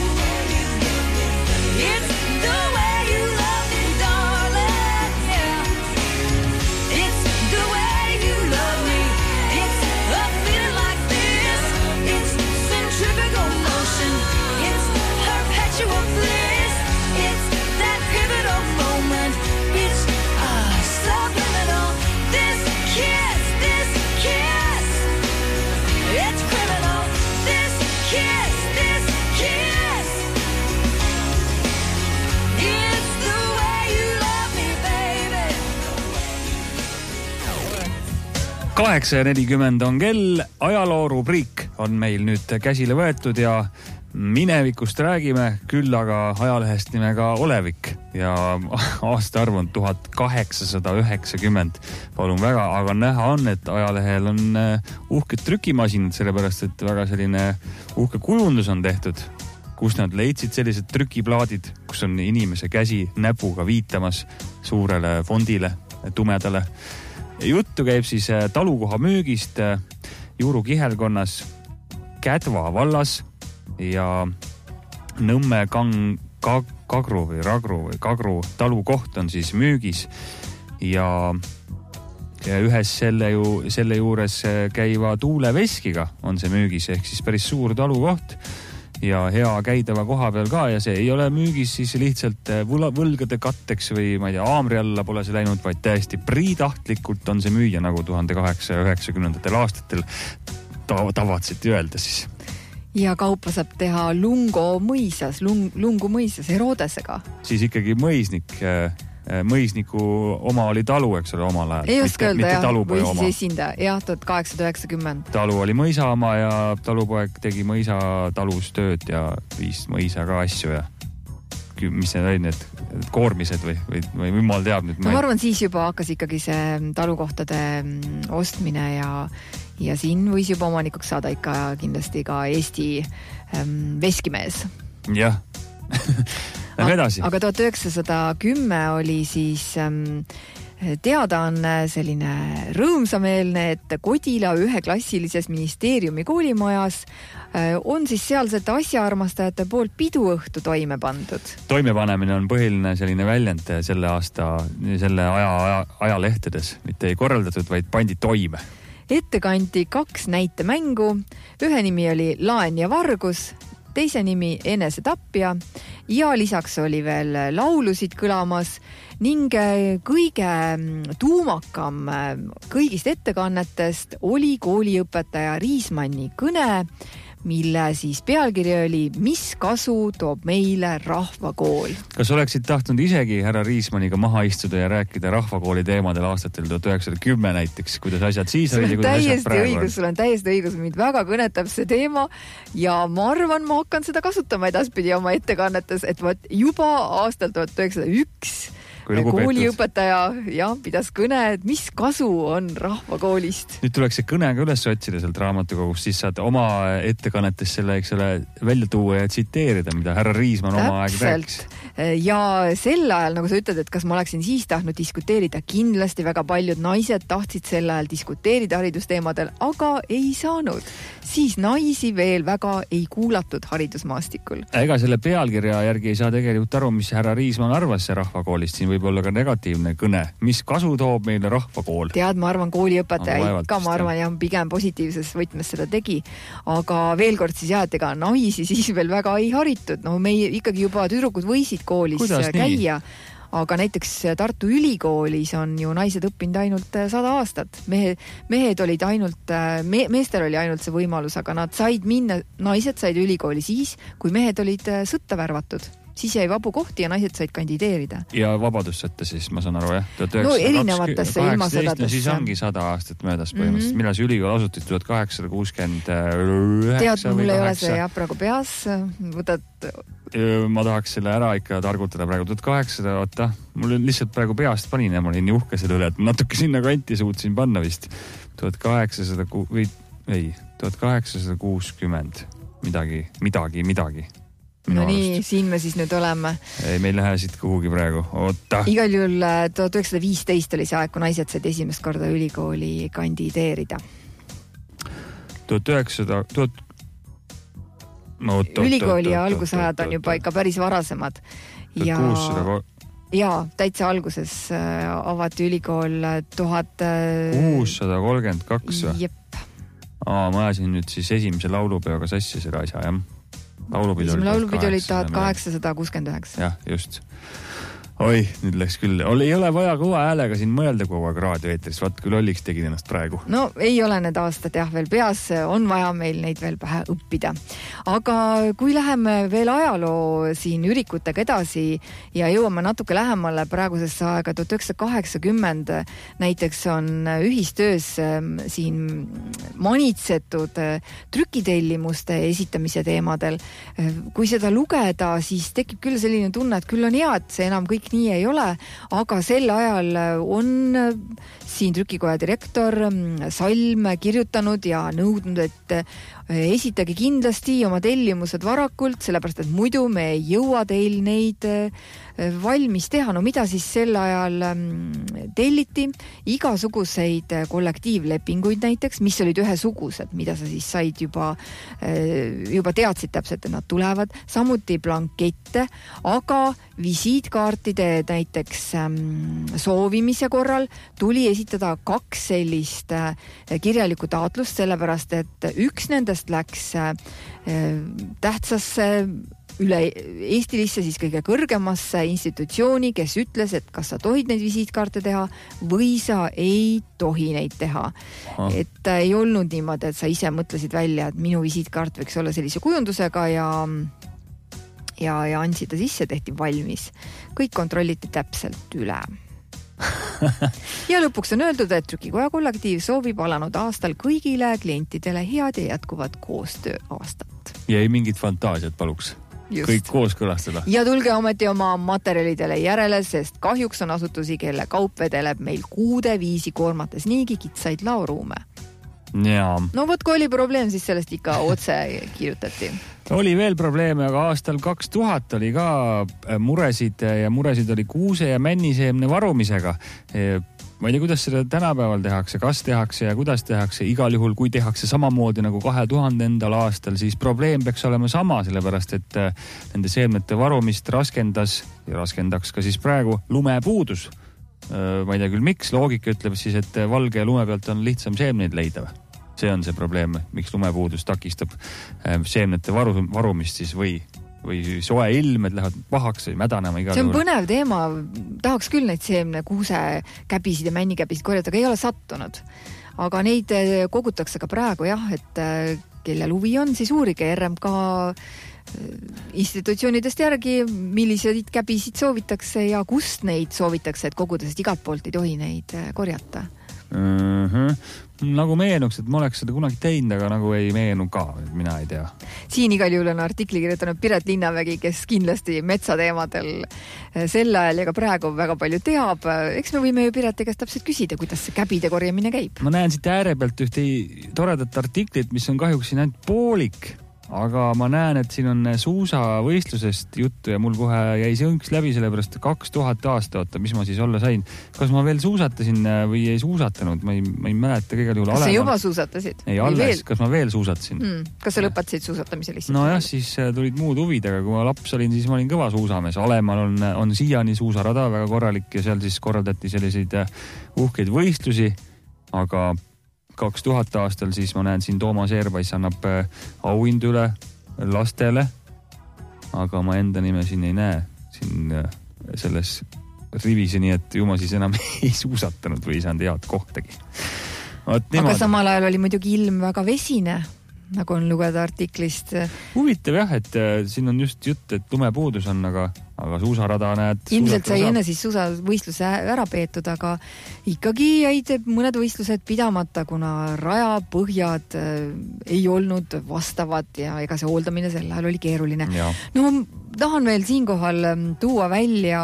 It's the way you love me, darling, yeah. It's the way you love me, it's a feeling like this. It's centrifugal motion, it's perpetual bliss. It's that pivotal moment, it's uh, subliminal. This kiss, this kiss, it's criminal. This kiss, this kiss, it's the way you love me, baby. kaheksa ja nelikümmend on kell, ajaloorubriik on meil nüüd käsile võetud ja minevikust räägime, küll aga ajalehest nimega Olevik ja aastaarv on tuhat kaheksasada üheksakümmend. Palun väga, aga näha on, et ajalehel on uhked trükimasinad, sellepärast et väga selline uhke kujundus on tehtud, kus nad leidsid sellised trükiplaadid, kus on inimese käsi näpuga viitamas suurele fondile, tumedale. Juttu käib siis talukoha müügist Juuru kihelkonnas Kädva vallas ja Nõmme kang, kag, kagru või ragru või kagru talu koht on siis müügis ja, ja ühes selle, ju, selle juures käiva tuuleveskiga on see müügis ehk siis päris suur talu koht ja hea käidava koha peal ka ja see ei ole müügis siis lihtsalt võlgade katteks või ma ei tea, aamri alla pole see läinud, vaid täiesti priitahtlikult on see müüa nagu tuhande kaheksasaja üheksakümnendatel aastatel tavatseti öelda siis. Ja kaupa saab teha Lungo mõisas, lung, Lungu mõisas Herodesega. Siis ikkagi mõisnik, mõisniku oma oli talu, eks ole, omal ajal. Ei oska öelda, jah, või siis oma. esindaja, jah, tuhat kaheksasada üheksakümmend. Talu oli mõisa oma ja talupoeg tegi mõisa talus tööd ja viis mõisa ka asju ja mis need olid need koormised või, või, või jumal teab nüüd. No ma arvan, siis juba hakkas ikkagi see talukohtade ostmine ja, ja siin võis juba omanikuks saada ikka kindlasti ka Eesti ähm, veskimees. Jah. Lähme edasi. Aga tuhat üheksasada kümme oli siis ähm, teada on selline rõõmsameelne, et Kodila üheklassilises ministeeriumi koolimajas on siis sealsete asjaarmastajate poolt piduõhtu toime pandud. Toimepanemine on põhiline selline väljend selle aasta, selle aja, aja, ajalehtedes. Mitte ei korraldatud, vaid pandi toime. Ette kanti kaks näitemängu. Ühe nimi oli Laen ja vargus, teise nimi Enesetapja ja lisaks oli veel laulusid kõlamas ning kõige tuumakam kõigist ettekannetest oli kooliõpetaja Riismanni kõne, mille siis pealkiri oli Mis kasu toob meile rahvakool? Kas oleksid tahtnud isegi härra Riismaniga maha istuda ja rääkida rahvakooli teemadel aastatel tuhat üheksasada kümme näiteks, kuidas asjad siis olid ja kuidas asjad praegu õigus, sul on täiesti õigus, mind väga kõnetab see teema ja ma arvan, ma hakkan seda kasutama edaspidi oma ettekannetes, et võt juba aastal tuhat üheksasada üks kooliõpetaja ja pidas kõne, et mis kasu on rahvakoolist. Nüüd tuleks see kõne ka üles otsida sealt raamatukogust, siis saad oma ettekannetes selle, eks ole, välja tuua ja tsiteerida, mida härra Riisman oma aeg rääkis. Ja sel ajal, nagu sa ütled, et kas ma oleksin siis tahtnud diskuteerida, kindlasti väga paljud naised tahtsid sel ajal diskuteerida haridusteemadel, aga ei saanud. Siis naisi veel väga ei kuulatud haridusmaastikul. Ega selle pealkirja järgi ei saa tegelikult aru, mis härra Riisman arvas see rahvakoolist. Siin võib olla ka negatiivne kõne. Mis kasu toob meile rahvakool? Tead, ma arvan, kooliõpetaja ikka, ma arvan, jah, pigem positiivses võtmes seda tegi. Aga veel kord siis jah, et ega naisi siis veel väga ei haritud. No meie ikkagi juba tüdrukud võisid koolis Kuidas käia. Nii? Aga näiteks Tartu Ülikoolis on ju naised õppinud ainult sada aastat. Mehe, mehed olid ainult, me, meestel oli ainult see võimalus, aga nad said minna, naised said ülikooli siis, kui mehed olid sõtta värvatud. Siis jäi vabu kohti ja naised said kandideerida. Ja vabadussõtta siis, ma saan aru, jah? No erinevatesse ilmasõdadesse. No siis ongi sada aastat möödas põhimõtteliselt. Mm-hmm. Millal see ülikool asuti? tuhat kaheksasada kuuskümmend üheksa Tead, mul ei ole see jah praegu peas. Võtad... Ma tahaks selle ära ikka targutada praegu. tuhat kaheksasada, oota, mul lihtsalt praegu peast panin ja ma olin nii uhke selle üle, et natuke sinna kanti suutsin panna vist. tuhat kaheksasada või ei, tuhat kaheksasada kuuskümmend midagi, midagi, midagi. No nii, siin me siis nüüd oleme. Ei, meil lähe siit kuhugi praegu. Oota. Igal juhul tuhat üheksasada viisteist oli see aeg, kui naised said esimest korda ülikooli kandideerida. tuhat üheksasada... Tuhat... Ülikooli ja algusajad on juba ikka päris varasemad. Ja, ja täitsa alguses avati ülikool tuhat... kuussada kolmkümmend kaks või? Jep. Aa, ma ajasin nüüd siis esimese laulupeoga sassi selle asja, jah. Laulupidu oli, oli tuhat kaheksasada kuuskümmend üheksa. Jah, just. Oi, nüüd läks küll. Ei ole vaja kõva häälega siin mõelda kogu aeg raadioeetris. Vaat küll olliks tegin ennast praegu. No ei ole need aastad jah veel peas. On vaja meil neid veel pähe õppida. Aga kui läheme veel ajaloo siin ürikutega edasi ja jõuame natuke lähemale praegusesse aega tuhat üheksasada kaheksakümmend näiteks on ühistöös siin manitsetud trükitellimuste esitamise teemadel. Kui seda lugeda, siis tekib küll selline tunne, et küll on hea, et see enam kõik kõik nii ei ole, aga sel ajal on siin trükikoja direktor Salm kirjutanud ja nõudnud, et esitage kindlasti oma tellimused varakult, sellepärast et muidu me ei jõua teil neid valmis teha. No mida siis sel ajal telliti? Igasuguseid kollektiivlepinguid näiteks, mis olid ühesugused, mida sa siis said juba, juba teadsid täpselt, et nad tulevad. Samuti blankette, aga visiitkaartide näiteks soovimise korral tuli esitada kaks sellist kirjalikku taotlust, sellepärast et üks nendest läks tähtsasse üle Eestilisse, siis kõige kõrgemasse institutsiooni, kes ütles, et kas sa tohid neid visiitkaarte teha või sa ei tohi neid teha. Ah. Et ei olnud niimoodi, et sa ise mõtlesid välja, et minu visiitkaart võiks olla sellise kujundusega ja, ja, ja andsid ta sisse, tehti valmis. Kõik kontrolliti täpselt üle. Ja lõpuks on öeldud, et trükikoja kollektiiv soovib alanud aastal kõigile klientidele head ja jätkuvat koostöö aastat. Ja ei mingit fantaasiat paluks. Just. Kõik koos kõlastada. Ja tulge ometi oma materjalidele järele, sest kahjuks on asutusi, kelle kaup vedeleb meil kuude viisi koormates niigi kitsaid laoruume. Jaa. No võt, kui oli probleem, siis sellest ikka otse kirjutati. Oli veel probleeme, aga aastal kaks tuhat oli ka muresid ja muresid oli kuuse ja männiseemne varumisega. Ma ei tea, kuidas seda tänapäeval tehakse, kas tehakse ja kuidas tehakse. Igal juhul, kui tehakse samamoodi nagu kahe tuhandendal aastal, siis probleem peaks olema sama, sellepärast, et nende seemnete varumist raskendas ja raskendaks ka siis praegu lumepuudus. Ma ei tea küll, miks. Loogika ütleb siis, et valge lume pealt on lihtsam seemneid leida. See on see probleem, miks lumepuudus takistab seemnete varu, varumist siis või või soe ilm, et lähevad pahaks või mädanema igal see on juhul. Põnev teema. Tahaks küll neid seemne kuuse käbisid ja männikäbisid korjata, aga ei ole sattunud. Aga neid kogutakse ka praegu jah, et kellel huvi on, siis uurige R M K institutsioonidest järgi, milliseid käbisid soovitakse ja kust neid soovitakse, et koguda, sest igalt poolt ei tohi neid korjata. Uh-huh. Nagu meenuks, et ma oleks seda kunagi teinud, aga nagu ei meenu ka, mina ei tea. Siin igal juhul on artikli kirjutanud Piret Linnamägi, kes kindlasti metsateemadel sel ajal ja ka praegu väga palju teab. Eks me võime ju Pireti käest täpselt küsida, kuidas see käbide korjamine käib. Ma näen siit ääre pealt ühte toredat artiklit, mis on kahjuks siin ainult poolik. Aga ma näen, et siin on suusavõistlusest juttu ja mul kohe jäi see õnks läbi, sellepärast kaks tuhat aasta, oota, mis ma siis olla sain. Kas ma veel suusatasin või ei suusatanud? Ma ei, ma ei mäleta kõigal juhul. Kas sa juba suusatasid? Ei, alles. Kas ma veel suusatasin? Hmm. Kas sa lõpetasid suusatamise lihtsalt? No jah, siis tulid muud huvid, aga kui ma laps olin, siis ma olin kõva suusamees. Alemal on, on siiani suusarada väga korralik ja seal siis korraldati selliseid uhkeid võistlusi, aga kaks tuhat aastal siis ma näen siin Toomas Eerbais annab auhind üle lastele, aga ma enda nime siin ei näe siin selles rivis, nii et ju ma siis enam ei suusatanud või ei saanud head kohtagi. Aga samal ajal oli muidugi ilm väga vesine, nagu on lugeda artiklist. Huvitav jah, et siin on just jutt, et lumepuudus on, aga, aga suusarada näed. Ilmselt sai enne siis suusavõistluse ära peetud, aga ikkagi jäid mõned võistlused pidamata, kuna rajapõhjad ei olnud vastavad ja ega see hooldamine sel ajal oli keeruline. Ja. No tahan veel siinkohal tuua välja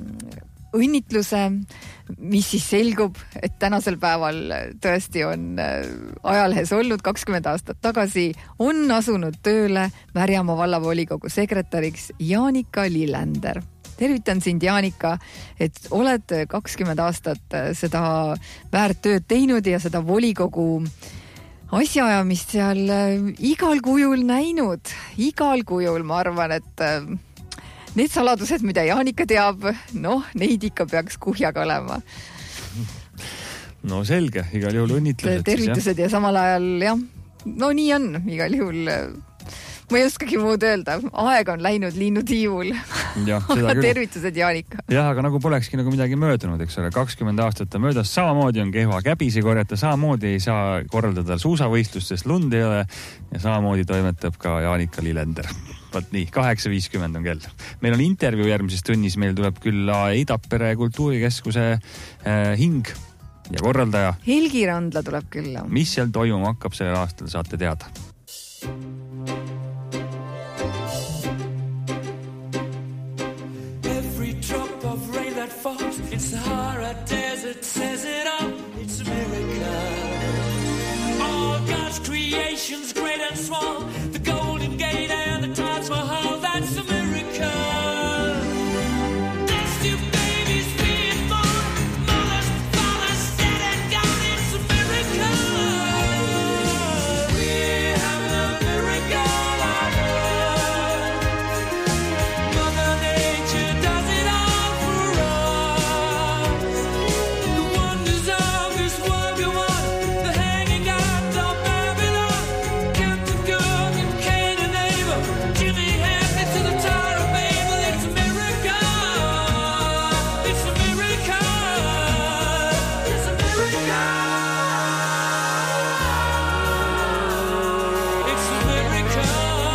õnnitluse, mis siis selgub, et tänasel päeval tõesti on ajalehes olnud kakskümmend aastat tagasi, on asunud tööle Märjamaa vallavolikogu sekretäriks Jaanika Lillender. Tervitan sind, Jaanika, et oled kakskümmend aastat seda väärt tööd teinud ja seda volikogu asjaajamist seal igal kujul näinud. Igal kujul, ma arvan, et need saladused, mida Jaanika teab, noh, neid ikka peaks kuhjaga olema. No selge, igal juhul õnnitlused. Tervitused ja samal ajal, jah, no nii on igal juhul. Ma ei oskagi muud öelda. Aeg on läinud linnutiivul. Ja, aga tervitused, Jaanika. Jah, aga nagu polekski nagu midagi möödunud, eks ole. kakskümmend aastat on möödas, samamoodi on kehva käbisi korjata, samamoodi ei saa korraldada suusavõistlustest, lund ei ole ja samamoodi toimetab ka Jaanika Lillender. Vaat nii, kaheksa viiskümmend on kell. Meil on intervjuu järgmises tunnis, meil tuleb küll Eidapere kultuurikeskuse äh, hing ja korraldaja. Helgi Randla tuleb küll. Mis seal toimuma hakkab sellel aastal, saate teada. Every drop of rain nations great and small, the Golden Gate and the Taj Mahal, that's America. That's two babies being born, mothers, fathers, dead and gone, it's America. We have an America on earth. Mother Nature does it all for us. The wonders of this world go on, the hanging out of Babylon, Captain Cook and Cain and Abel, Jimmy Hampton to the Tower of Babel. It's America. It's America. It's America. It's America.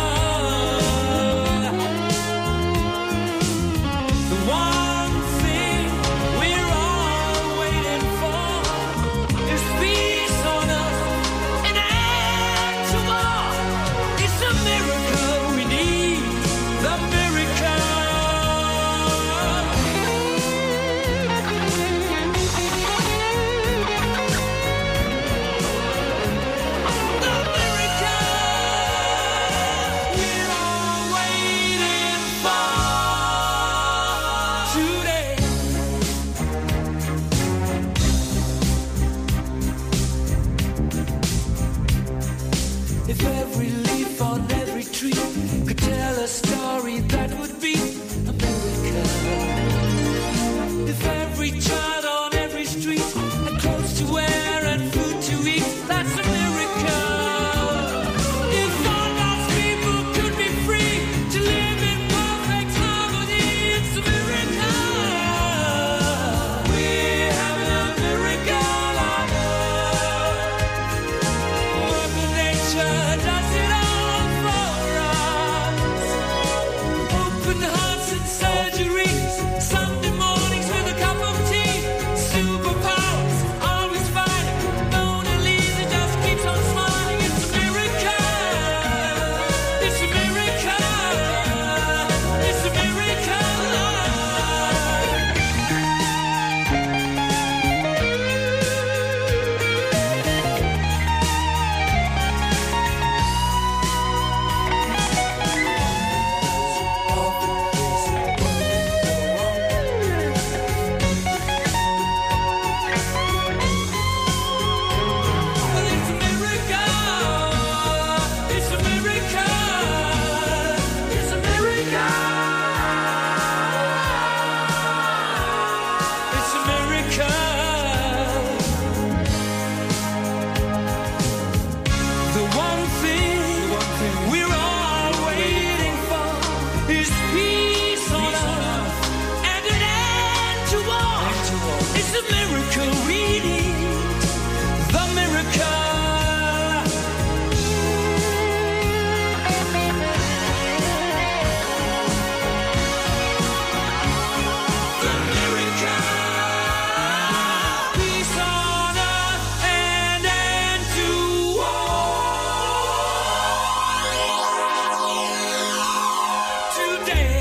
The one thing we're all waiting for is peace on earth and an end to war. It's America we need, the America. The America we're all waiting for today. If every leaf on every tree could tell a story, that would be America. If every child on every street had clothes to wear and food to eat, that's America. If all God's people could be free to live in perfect harmony, it's America. We have an America on earth. Mother Nature does it all for us. Open hearts and surgeries, Sunday mornings with a cup of tea, superpowers, always fighting. Mona Lisa just keeps on smiling. It's America. It's America. It's America. It's America. It's America. It's America. It's America. The one thing we're all waiting for is peace on earth and an end to war. It's America we need, the America. The America. Peace on earth and end to war. Today.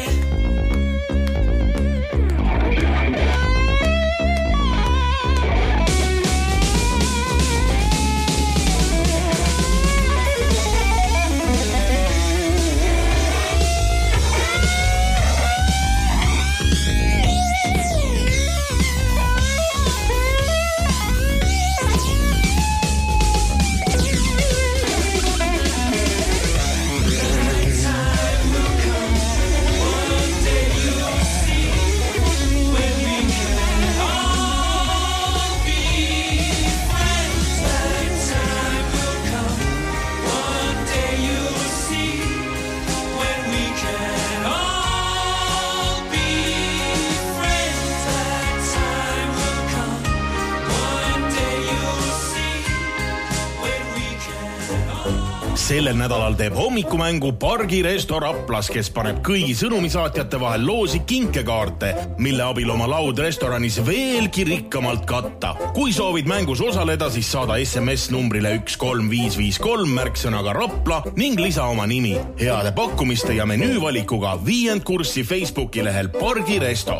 Sellel nädalal teeb hommikumängu Pargi Resto Raplas, kes paneb kõigi sõnumisaatjate vahel loosi kinkekaarte, mille abil oma laud restoranis veelgi rikkamalt katta. Kui soovid mängus osaleda, siis saada S M S numbrile üks kolm viis viis kolm märksõnaga Rapla ning lisa oma nimi. Heade pakkumiste ja menüüvalikuga viiend kurssi Facebooki lehel Pargi Resto.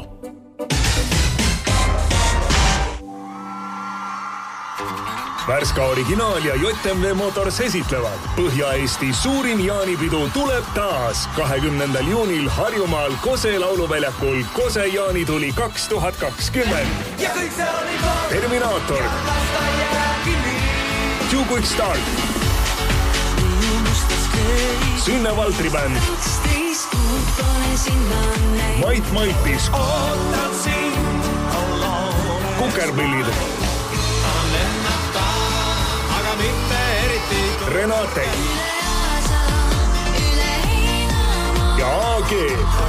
Värska originaal ja J M V Motors esitlevad. Põhja-Eesti suurim jaanipidu tuleb taas. kahekümnendal juunil Harjumaal Kose lauluväljakul Kose jaanituli kaks tuhat kakskümmend. Terminaator. Too Quick Start. Sünne Valtri bänd. Mait Maitis. Kukerpillid. Renate ja A G.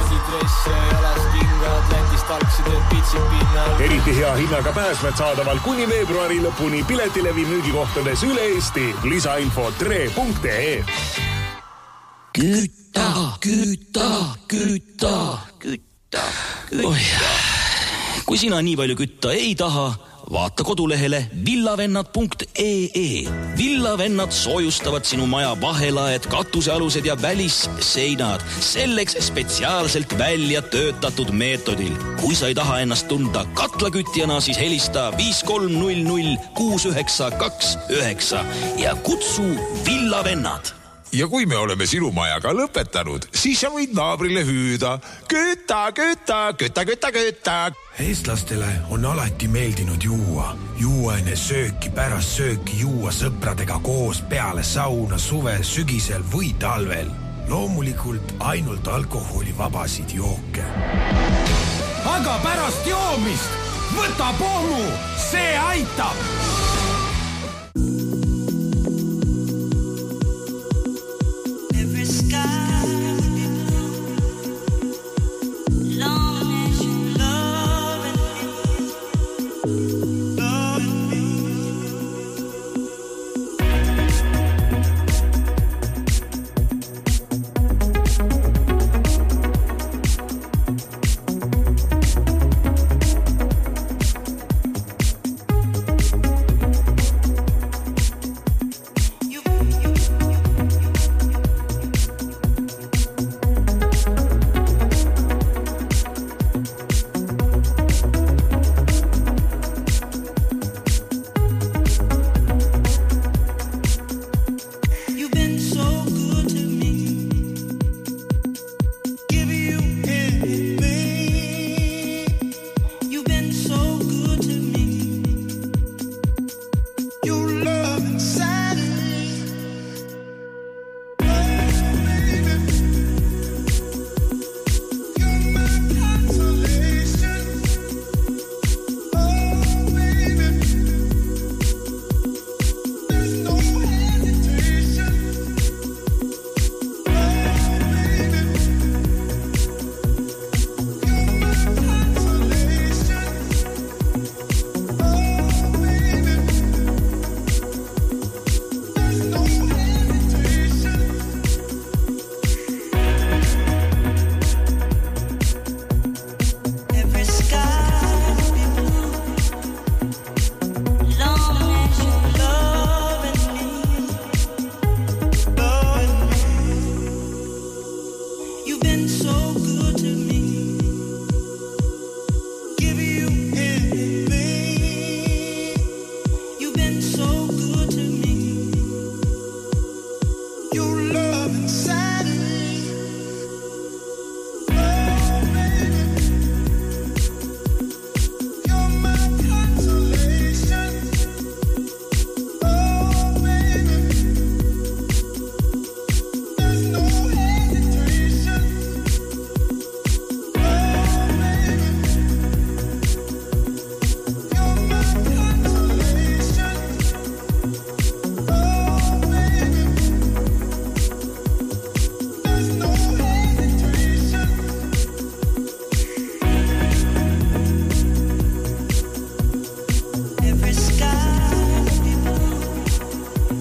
Eriti hea hinnaga pääsmed saadaval kuni veebruari lõpuni piletilevi müügikohtades üle Eesti. Lisainfo tre punkt ee. Küta, küta, küta, küta, küta. Kui sina nii palju kütta ei taha, vaata kodulehele villavennad punkt ee. Villavennad soojustavad sinu maja vahelaed, katusealused ja välisseinad. Selleks spetsiaalselt välja töötatud meetodil. Kui sa ei taha ennast tunda katlakütjana, siis helista viis kolm null null kuus üheksa kaks üheksa ja kutsu Villavennad. Ja kui me oleme sinu majaga lõpetanud, siis sa võid naabrile hüüda. Küta, küta, küta, küta, küta. Eestlastele on alati meeldinud juua. Juua enne sööki, pärast sööki juua sõpradega koos peale sauna suvel, sügisel või talvel. Loomulikult ainult alkoholivabasid jooke. Aga pärast joomist võta pommu, see aitab!